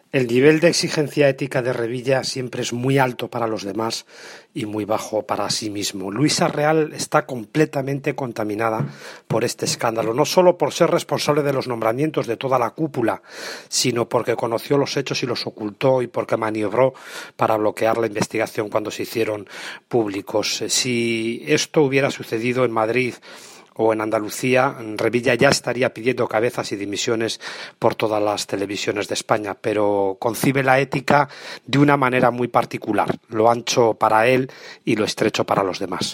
El nivel de exigencia ética de Revilla siempre es muy alto para los demás y muy bajo para sí mismo. Luisa Real está completamente contaminada por este escándalo, no solo por ser responsable de los nombramientos de toda la cúpula, sino porque conoció los hechos y los ocultó y porque maniobró para bloquear la investigación cuando se hicieron públicos. Si esto hubiera sucedido en Madrid o en Andalucía, Revilla ya estaría pidiendo cabezas y dimisiones por todas las televisiones de España, pero concibe la ética de una manera muy particular, lo ancho para él y lo estrecho para los demás.